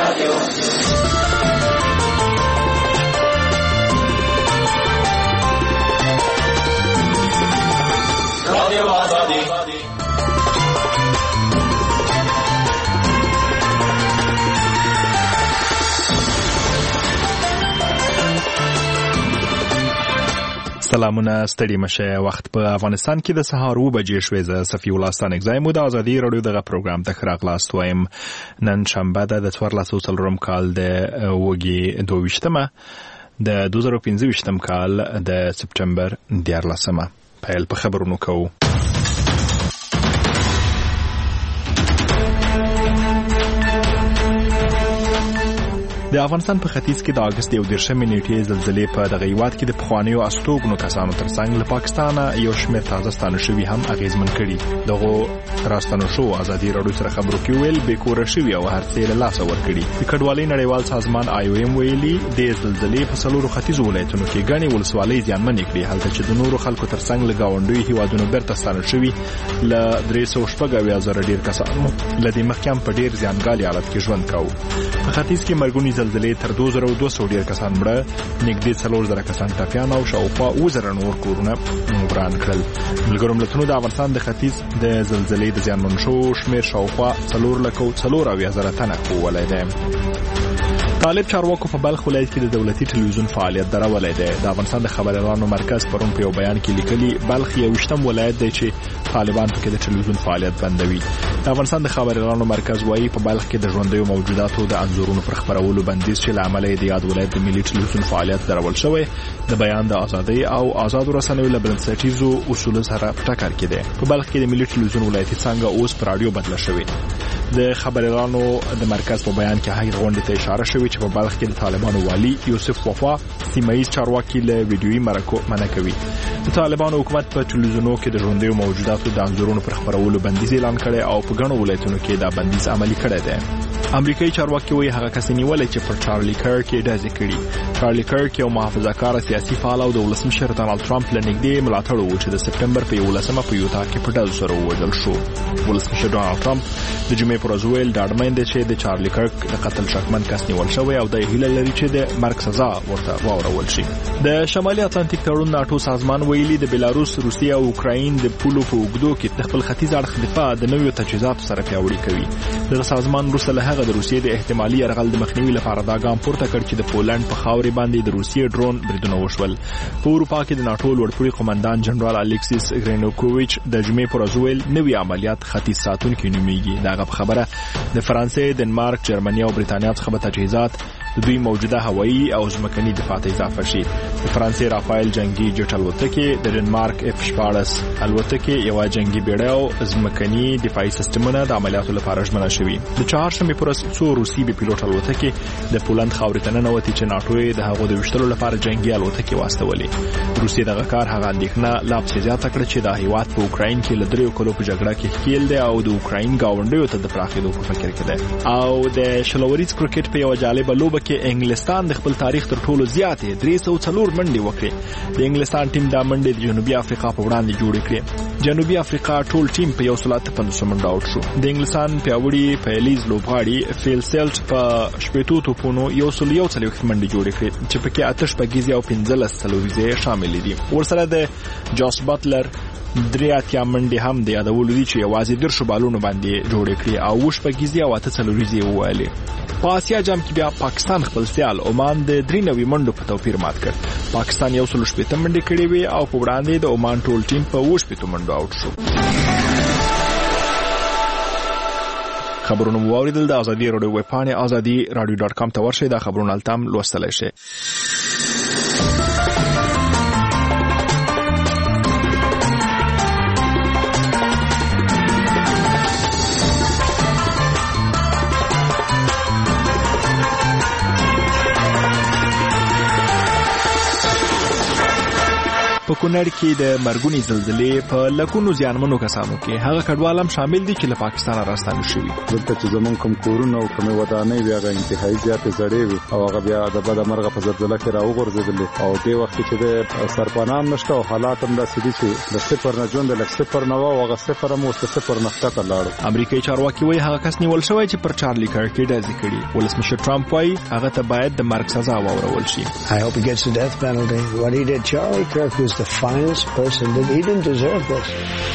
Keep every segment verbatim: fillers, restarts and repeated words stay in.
سلامونه ستړي مشه. وخت په افغانستان کې د سهار و بجې شوې. زه صفي الله ستانک زایم د ازادي رادیو دغه پروګرام ته خراغلاست وایم. نن شنبه ده د څوارلسو څلورم کال د وګي دوه ویشتمه د دوه زره پنځه ویشتم کال د سپټمبر دیارلسمه. پیل په خبرونو کوو. د افغانستان په ختیځ کې د اگست یو دیرشمې نیټې زلزلې په دغه هیواد کې د پخوانیو استوګنو کسانو ترڅنګ له پاکستانه یو شمېر تازه ستانه شوي هم اغیزمن کړي. دغه راستنو شو ازادي رادیو سره خبرو کې ویل به کور شوي او هر څه له لاسه ورکړي. د کډوالۍ نړیوال سازمان آی او ایم ویلي د زلزلې په څلورو ختیځو ولایتونو کې غني ولسوالۍ زیانمنې کړي، هلته چې د نورو خلکو ترڅنګ له گاونډي هیوادونو بیرته ستانه شوي له درې سوه شپږ اویا زره ډیر کسانو له دې مخکې هم په ډیر زیانګالي حالت کې ژوند کاوه. په ختیځ کې مرګونی زلزلې تر دوه زره دوه سوه ډیر کسان مړه، نږدې څلور زره کسان ټپیان او شاوخوا اووه زره نور کورونه وران کړل. ملګرو ملتونو د افغانستان د ختیځ د زلزلې د زیانمن شوو شمېر شاوخوا څلور لکه څلور اویا زره تنه ښوولی دی. طالب چارواکو په بلخ ولایت کې د دولتي ټلویزیون فعالیت درولی دی. د افغانستان د خبريالانو مرکز پرون په یو بیان کې لیکلي بلخ یو ویشتم ولایت دی چې طالبان پکې د ټلویزیون فعالیت بندوي. د افغانستان د خبريالانو مرکز وایي په بلخ کې د ژوندیو موجوداتو د انځورونو پر خبرولو بندیز چې له امله د یاد ولایت د ملي ټلویزیون فعالیت درول شوی د بیان د ازادۍ او آزادو رسنیو له بنسټیزو اصولو سره په ټکر کې دی. په بلخ کې د ملي ټلویزیون ولایتي څنګه اوس پر رادیو بدله شوې. د خبريالانو د مرکز په بیان کې هغه غونډې ته اشاره شوې چې په بلخ کې د طالبانو والی یوسف وفا سیمایي چارواکي له ویډیويي مرکو منع کوي. د طالبانو حکومت په ټلویزیونو کې د ژوندیو موجوداتو د انځورونو پر خبرولو بندیز اعلان کړي او په ګڼو ولایتونو کې دا بندیز عملي کړی دی. امریکایي چارواکي وایي هغه کس نیولې چې پر چارلی کرک یې ډزې کړي. چارلی کرک یو محافظه‌کار سیاسي فعال او د ولسمشر ډانلډ ټرمپ له نږدې ملاتړ و چې د سپټمبر په یولسمه په یوتا کې په ډزو سره ووژل شو. ولسمشر ډانلډ ټرمپ د جمعې پر ورځ ویل ډاډمن دی چې د چارلی کرک د قتل شکمن کس نیول شوی او د هیله لري چې د مرګ سزا ورته واورول شي. د شمالي اتلانتیک تړون ناتو سازمان ویلي د بلاروس، روسیه او اوکراین د پولو په اوږدو کې د خپل ختیځ اړخ دفاع د نویو تجهیزاتو سره پیاوړي کوي. د سازمان وروسته له هغه د روسیې د احتمالي یرغل د مخنیوي لپاره دا ګام پورته کړ چې د پولند په خاورې باندې د روسیې ډرون بریدونه وشول. په اروپا کې د ناتو لوړپوړي قومندان جنرال الیکسیس ګرینوکوویچ د جمعې پر ورځ ویل نوي عملیات ختیځ ساتونکي نومیږي. دغه خبره د فرانسې، دنمارک، جرمني او برېټانیا څخه به تجهیزات د دوی موجوده هوایي او ځمکني دفاع ته اضافه شي. د فرانسې رافایل جنگي جټ الوتکې، د ډنمارک اف شپاړس الوتکې، یو جنگي بیړۍ او ځمکني دفاعي سیستمونه د عملیاتو لپاره ژمنه شوي. د چهارشنبې پر ورځ څو روسي بي پیلوټ الوتکې د پولند خاورې ته ننوتې چې ناټو یې د هغو د ویشتلو لپاره جنگي الوتکې واستولې. روسیې دغه کار هغه اندېښنه لا پسې زیاته کړه چې د هیواد په اوکراین کې له دریو کلو په جګړه کې ښکیل دی او د اوکراین ګاونډیو ته د پراخېدو په فکر کې دی. او د شلوریز کرکټ په یو جالبه لوبه کې انګلستان د خپل تاریخ تر ټولو زیاتې درې سوه څلور منډې وکړې. د انګلستان ټیم دا منډې د جنوبي افریقا په وړاندې جوړې کړې. جنوبي افریقا ټول ټیم په یو سل اته پنځوس منډه آوټ شو. د انګلستان پیاوړي پیلیز لوبغاړي فیل سیلټ په شپېتو توپونو یو سل یو څلوېښت منډې جوړې کړې چې پکې اته شپږیزې او پنځلس څلوریزې شاملې دي. ورسره د جاس بټلر درې اتیا منډې هم د یادولو دي چې یوازې دېرشو بالونو باندې جوړې کړې او اووه شپږیزې او اته څلوریزې ووهلې. په آسیا جام کې بیا پاکستان خپل سیال عمان د درې نوي منډو په توپیر مات کړ. پاکستان یو سل شپېته منډې کړې وې او په وړاندې د عمان ټول ټیم په اووه شپېتو منډو آوټ شو. خبرونه مو واوریدل. د ازادي رادیو ویب پاڼې ازادي رادیو ډاټ کام ته ورشئ. دا خبرونه هلته هم لوستلی شئ. په کونړ کې د مرګونی زلزلې په لکونو زیانمنو کسانو کې هغه کډوال هم شامل دي چې له پاکستان راستانه شوي. دلته چې زمونږ کوم کورونه او کومې ودانۍ بیا هغه انتهایي زیاتې زړې وي او هغه بیا د بده مرغه په زلزله کې راوغورځېدلې او دې وخت کې د سرپناه هم نشته او حالات هم داسې دي چې د صفر نه ژوند لږ صفر نه و او هغه صفر هم اوس د صفر نه ښکته لاړو. امریکایي چارواکي وایي هغه کس نیول شوی چې پر چارلي کرټ ډزې کړي. ولسمشر ټرمپ وایي هغه ته باید د مرګ سزا واورول شي. I hope he gets the death penalty. What he did, Charlie Kirk was the finest person that he didn't deserve this.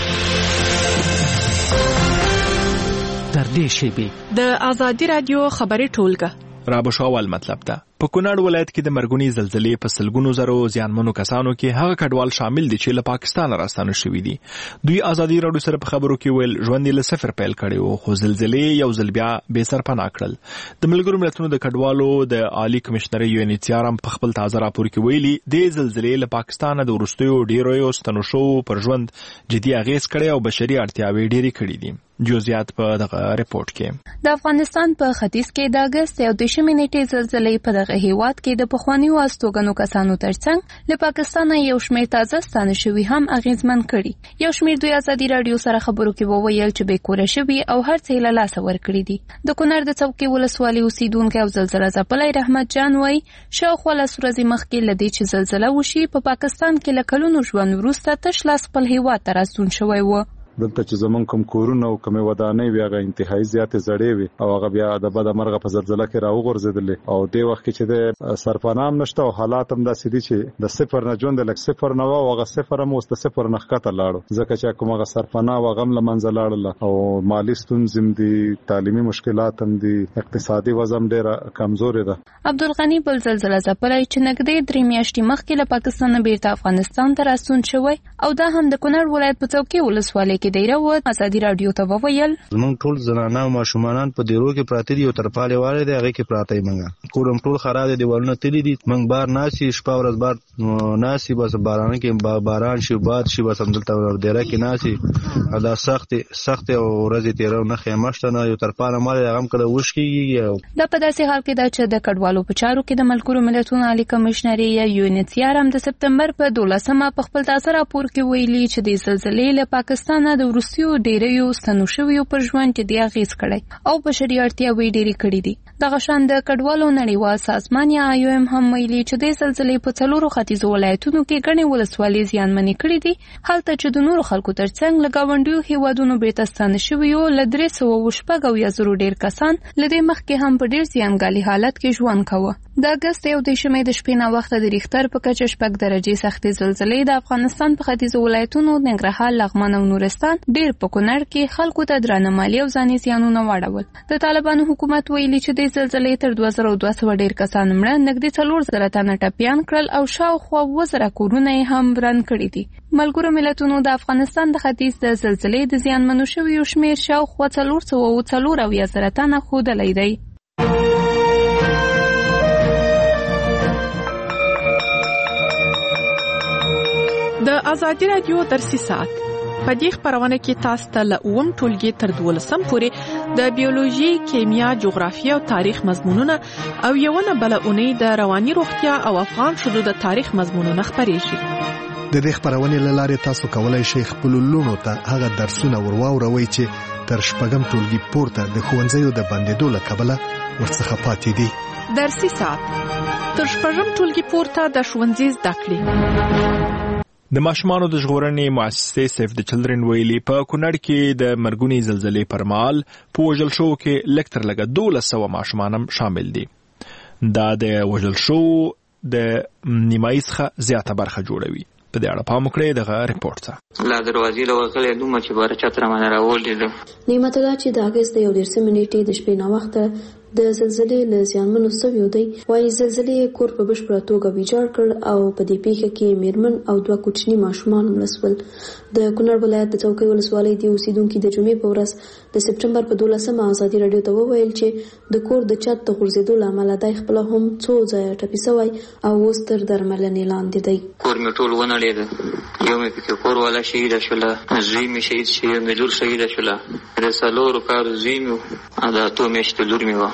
در دې شیبې د آزادي رادیو خبري ټولګه را به شو اول مطلب ده. په کونړ ولایت کې د مرګونی زلزلې په سلګونو زرو زیانمنو کسانو کې هغه کډوال شامل دي چې له پاکستان راستانه شوي دي. دوی آزادي رادیو سره په خبرو کې ویل ژوند یې له صفر پیل کړی و خو زلزلې یو ځل بیا بې سرپناه کړل. د ملګرو ملتونو د کډوالو د عالی کمشنر یو ان ایچ ار هم په خپل تازه راپور کې ویلي د زلزلې له پاکستان د وروستیو ډیرو ستنو شو پر ژوند جدي اغیز کړی او بشري اړتیاوې ډېرې کړې دي. جزئیات په دغه ریپورت کې. د افغانستان په ختیځ کې د اگست یو دشمې نیټې زلزلې په دغه هیواد کې د پخوانیو استوګنو کسانو ترڅنګ له پاکستان یو شمېر تازه ستانه شوي هم اغیزمن کړي. یو شمېر دوی آزادي رادیو سره خبرو کې وویل چې بې کوره شوي او هر څه له لاسه ورکړي دي. د کونړ د څوکۍ ولسوالۍ اوسیدونکی او زلزله ځپلی رحمت جان وایي شاوخوا لس ورځې مخکې له دې چې زلزله وشي په پاکستان کې له کلونو ژوند وروسته تش لاس خپل هیواد ته راستون شوی و. دلته چې زمونږ کوم کورونه او کومې ودانۍ بیا هغه انتهایي زیاتې زړې وي او هغه بیا د بده مرغه په زلزله کې راوغورځېدلې او دې وخت کې چې د سرپناه هم نشته او حالات هم داسې دي چې د صفر نه ژوند لږ صفر نه و او هغه صفر هم اوس د صفر نه ښکته لاړو ځکه چې کوم هغه سرپناه و هغه هم له منځه لاړله او مالي ستونزې هم دي تعلیمي مشکلات هم دي اقتصادي وضع هم ډېره کمزورې ده. عبدالغني بل زلزله ځپلی چې نږدې درې میاشتې مخکې له پاکستان نه بیرته افغانستان ته راستون شوی او دا هم د کونړ ولایت په څوکۍ ولسوالۍ کې دیره و. آزادي رادیو ته وویل زمونږ ټول زنانه او ماشومان په دیرو کې پراته دي او ترپالې والي دی هغې کې پراته یې موږ کور هم ټول خراب دی دیوالونه تللي دي موږ بار ناستي شپه ورځ بار ناستي بس بارانه کې باران شي باد شي بس همدلته دیره کې ناستي دا سختې سختې او ورځې تېره نه خیمه شته نه یو ترپاله مال هغه هم کله وشکېږي. دا په داسې حال کې ده چې د کډوالو په چارو کې د ملګرو ملتونو عالي کمشنري یا یو ان ایچ ار هم د سپتمبر په دولسمه په خپل تازه راپور کې ویلي چې د زلزلې له پاکستان د وروستیو ډیریو ستنو شویو پر ژوند جدي اغیز کړی او بشري اړتیاوې ډېرې کړې دي. دغه شان د کډوالو نړیوال سازمان یا آی او ام هم ویلي چې د زلزلې په څلورو ختیځو ولایتونو کې ګڼې ولسوالۍ زیانمنې کړې دي هلته چې د نورو خلکو ترڅنګ له ګاونډیو هیوادونو بیرته ستانه شویو له درې سوه شپږ اویا زرو ډېر کسان له دې مخکې هم په ډېر زیانګالي حالت کې ژوند کاوه. د اګست یو دشمې د شپې ناوخته د ریختر په کچه شپږ درجې سختې زلزلې د افغانستان په ختیځو ولایتونو ننګرهار لغمان او نورستان ډېر په کونړ کې خلکو ته درانه مالي او ځاني زیانونه واړول. د طالبانو حکومت ویلي چې د زلزلې تر دوه زره دوه سوه ډېر کسان مړه نږدې څلور زره تنه ټپیان کړل او شاوخوا اووه زره کورونه یې هم وران کړي دي. ملګرو ملتونو د افغانستان د ختیځ د زلزلې د زیانمنو شویو شمېر شاوخوا څلور سوه او څلور اویا زره تنه ښودلی دی. د آزادي رادیو درسي ساعت په دې خبرونه کې تاسو ته له اووم ټولګي تر دولسم پورې د بیولوژي، کیمیا، جغرافیه او تاریخ مضمونونه او یوونه بل اونۍ د رواني روغتیا او افغان شذو د تاریخ مضمونونه خبرېږي. د دې خبرونې له لارې تاسو کولای شئ خپل لونو ته هغه درسونه ورواوروئ چې تر شپږم ټولګي پورته د ښوونځیو د بندېدو له کبله ورڅخه پاتې دي. درسي ساعت تر شپږم ټولګي پورته د ښوونځي زده کړې. د ماشومانو د ژغورنې مؤسسې سیف د چلډرن ویلي په کونړ کې د مرګونی زلزلې پر مهال په وژل شوو کې لږ تر لږه دولس سوه ماشومان هم شامل دي. دا د وژل شوو د نیمایي څخه زیاته برخه جوړوي. په دې اړه پام وکړئ دغه ریپورت ته. لا دروازې له وغلې دومره چې باره چت رامانه راولېده. نعمت الله چې د اګست د یو دېرشمې نیټې د شپې ناوخته د زلزلې له زیانمنو سویو دی وایي زلزلې کور په بشپړه توګه ویجاړ کړ او په دې پیښه کې میرمن او دوه کوچني ماشومان مړه شول. د کونړ ولایت د څوکۍ ولسوالۍ د اوسیدونکي د جمعې په ورځ د سپټمبر په دولسمه آزادي راډیو ته وویل چې د کور د چت د غورځېدو له امله دی خپله هم څو ځایه ټپي سوی او اوس تر درملنې لاندې دی. کور مې ټول ونړېده. یو مې پکې کور والا شهیده شوله، زوی مې شهید شو، یو مې لور شهیده شوله. د څلورو کالو زوی مې او د اتو میاشتو لور مې وه.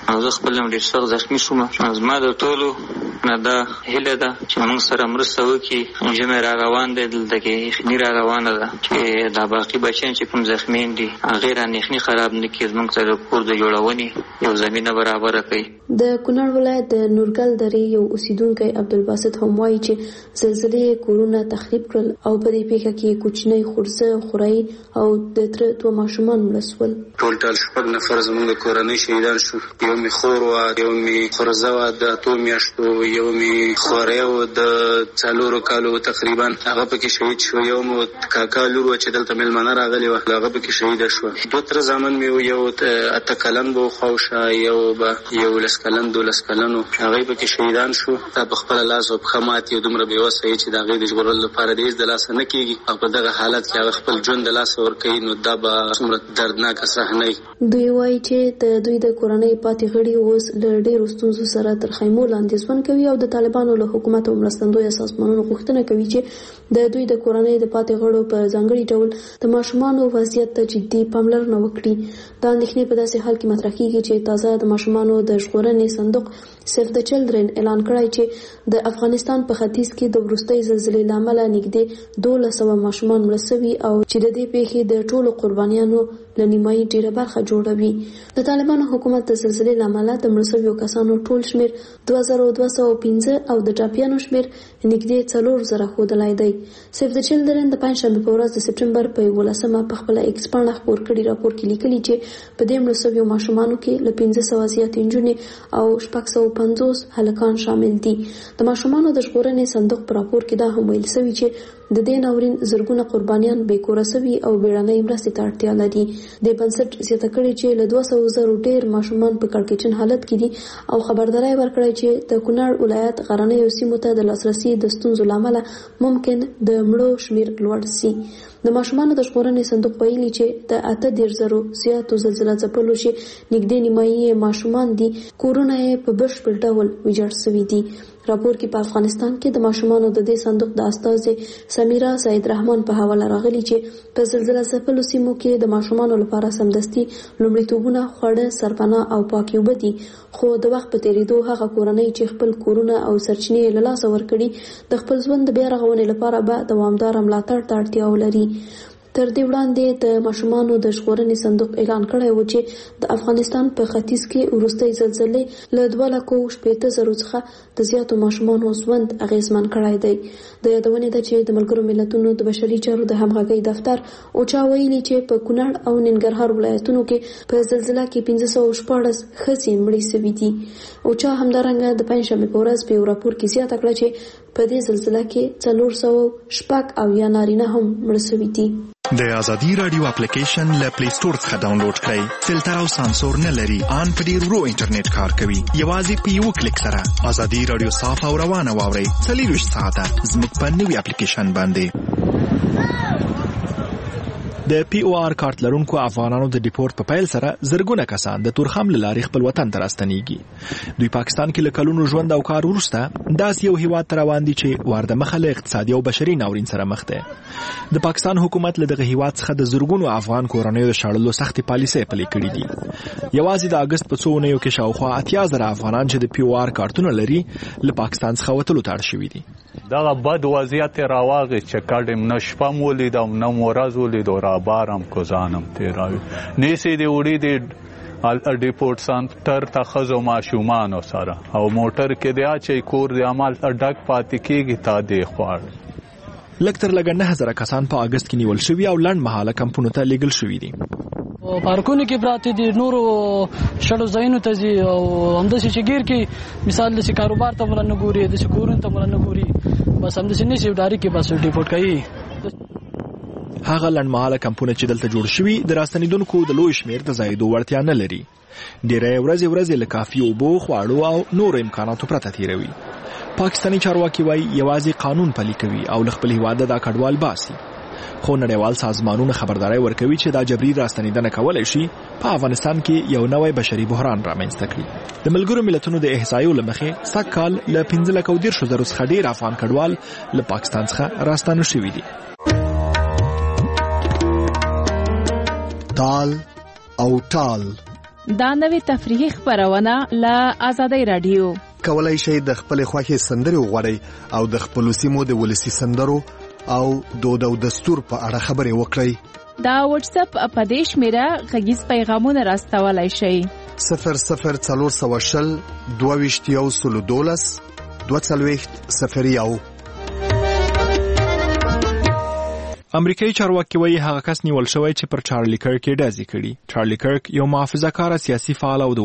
او زه خپل هم ډېر سخت زخمي شوم. زما د ټولو نه دا هیله ده چې موږ سره مرسته وکړي. ژمی را روان دی، دلته کې یخني را روانه ده چې دا باقي بچیان چې کوم زخمیان دي هغې رانه یخني خراب نه کړي، زموږ ته د کور د جوړونې یو زمینه برابره کړي. د کونړ ولایت د نورګل درې یو اوسیدونکی عبدالباسط هم وایي چې زلزلې کورونه تخریب کړل او په دې پیښه کې کوچنی خورزه خورایي او د تره دوه ماشومان مړه سول. ټول ټال شپږ نفر زموږ د کورنۍ شهیدان شو. یو مې خور وه، یو مې خورزه وه د اتو میاشتو، یو مې خوری و د څلورو کالو تقریبا، هغه پکې شهید شو. یو مې کاکا لور وه چې دلته مېلمانه راغلې وه، هغه پکې شهیده شوه. دوه تره زامن مې و، یو اته کلن به خواوشا، یو به یو لس کلن دولس کلن و، هغوی پکې شهیدان شو. دا په خپله لاس او پښه مات یو دومره بېوسه یې چې د هغې د ژغورلو لپاره د هېڅ د لاسه نه کېږي او په دغه حالت کې هغه خپل ژوند د لاسه ورکوي، نو دا به څومره دردناکه صحنه وي. دوی وایي چې د دوی د کورنۍ پاتې غړي اوس له ډېرو ستونزو سره تر خیمو لاندې ژوند کوي او د طالبانو له حکومت او مرستندویه سازمانونو غوښتنه کوي چې د دوی د کورنۍ د پاتې غړو په ځانګړي ډول د ماشومانو وضعیت ته جدي پاملرنه وکړي. دا اندېښنې په داسې حال کې مطرح کېږي چې تازه د ماشومانو د ژغورنې صندوق سیف د چلډرن اعلان کړی چې د افغانستان په ختیځ کې د وروستۍ زلزلې له امله نږدې دولس سوه ماشومان مړه سوي او چې د دې پیښې د ټولو قربانیانو له نیمایي ډېره برخه جوړوي. د طالبانو حکومت د زلزلې له امله د مړه سویو کسانو ټول شمېر دوه زره دوه سوه پنځه او د ټپیانو شمېر نږدې څلور زره ښودلی دی. سیف د چلډرن د پنجشنبې په ورځ د سپټمبر په یولسمه په خپله ایکس پاڼه خپور کړي راپور کې لیکلي چې په دې مړه سویو ماشومانو کې له پنځه سوه زیاتې نجونې او شپږ سوه پنځوس هلکان شامل دي. د ماشومانو د ژغورنې صندوق په راپور کې دا هم ویل سوي چې د دې ناورین زرګونه قربانیان بې کوره سوي او بیړنۍ مرستې ته اړتیا لري. د بنسټ زیاته کړې چې له دوه سوه زرو ډېر ماشومان په کړکېچن حالت کې دي او خبرداری ورکړی چې د کونړ ولایت غرنیو سیمو ته د لاسرسي د ستونزو له امله ممکن د مړو شمېر لوړ سي. د ماشومانو د ژغورنې صندوق ویلي چې د اته دېرش زرو زیاتو زلزله ځپلو چې نږدې نیمایي ماشومان دي کورونه یې په بشپړ ډول ویجاړ سوي دي. راپور کې په افغانستان کې د ماشومانو د دې صندوق د استازې سمیرا سید رحمان په حواله راغلي چې په زلزله ځپلو سیمو کې د ماشومانو لپاره سمدستي لومړیتوبونه خواړه، سرپناه او پاکې اوبه دي، خو د وخت په تېرېدو هغه کورنۍ چې خپل کورونه او سرچینې له لاسه ورکړي د خپل ژوند د بیا رغونې لپاره به دوامداره ملاتړ ته اړتیا ولري. تر دې وړاندې د ماشومانو د ژغورنې صندوق اعلان کړی و چې د افغانستان په ختیځ کې وروستۍ زلزلې له دوه لکو شپېته زرو څخه د زیاتو ماشومانو ژوند اغېزمن کړی دی. د یادونې ده چې د ملګرو ملتونو د بشري چارو د همغږۍ دفتر اوچا ویلي چې په کونړ او ننګرهار ولایتونو کې په زلزله کې پنځه سوه شپاړس ښځې مړې سوي دي. اوچا همدارنګه د پنجشنبې په ورځ په یو راپور کې زیاته کړه چې په دې زلزله کې څلور سوه شپږ اویا نارینه هم مړه سوي دي. د ازادي رادیو اپلیکیشن له پلی سٹور څخه ډاونلوډ کړئ. فلټر او سانسور نه لري، ان په ډیر ورو انټرنیټ کار کوي. یوازې په یو کلیک سره ازادي رادیو صاف او روانه واورئ. څلوېښت ساعته زموږ په نوي اپلیکیشن باندې. د پی او آر کارت لرونکو افغانانو د ډیپورت په پیل سره زرګونه کسان د تورخم له لارې خپل وطن ته راستنیږي. دوی پاکستان کې له کلونو ژوند او کار وروسته داسې یو هیواد ته روان دي چې وارده مخه له اقتصادي او بشري ناورین سره مخ دی. د پاکستان حکومت له دغه هیواد څخه د زرګونو افغان کورنیو د شړلو سختې پالیسۍ پلي کړي دي. یوازې د اګست په څو اونیو کې شاوخوا اتیا زره افغانان چې د پی او آر کارتونه لري له پاکستان څخه وتلو ته اړ شوي دي. دغه بد وضعیت راواغی چې کډم نه شپه مو لیدم نه مو ورځ ولیدو را بارم کوزانم تیراوي نیسې دې وړي دې ډیپورت سنټر ته ښځو ماشومانو سره او موټر کې دی اچوي کور د عمل ډک پاتې کېږي تا دې خواړ. لږ تر لږه نه زره کسان په اګست کې نیول شوي او لنډ مهاله کمپونو ته لیږل شوي دي. پارکونو کې پراته دي، نورو شړو ځایونو ته ځي او همداسې چې ګیر کې مثال داسې کاروبار ته مله نه ګوري، داسې کورونو ته مله نه ګوري، بس همداسې نیسي ډاري کې بس ډیپورټ کوي. هغه لنډمهاله کمپونه چې دلته جوړ شوي د راستنېدونکو د لوی شمېر د ځایېدو وړتیا نه لري. ډېری ورځې ورځې له کافي اوبو، خواړو او نورو امکاناتو پرته تېروي. پاکستاني چارواکي وایي یوازې قانون پلي کوي او له خپل هېواده دا کډوال باسي. خو نړیوال سازمانونه خبرداری ورکوي چې دا جبري راستنېدنه کولی شي په افغانستان کې یو نوی بشري بحران رامنځته کړي. د ملګرو ملتونو د احصایو له مخې سږ کال له پنځه لکه او دېرشو زرو څخه ډېر افغان کډوال له پاکستان څخه راستانه شوي دي. تال او ټال دا نوې تفریحي خبرونه له آزادۍ رادیو. کولای شئ د خپل خوښې سندرې وغواړئ او د خپل سیمو د ولسی سندرو او دود او دستور په اړه خبرې وکړئ. دا واتس اپ په دې شمیره غږیز پیغامونه راستولای شئ. صفر صفر څلور سوه شل دوه ویشت یو سلو دولس دوه څلوېښت صفر یو. امریکایي چارواکي وایي هغه کس نیول شوی چې پر چارلی کرک یې ډزې کړي. چارلی کرک یو محافظه کاره سیاسي فعال او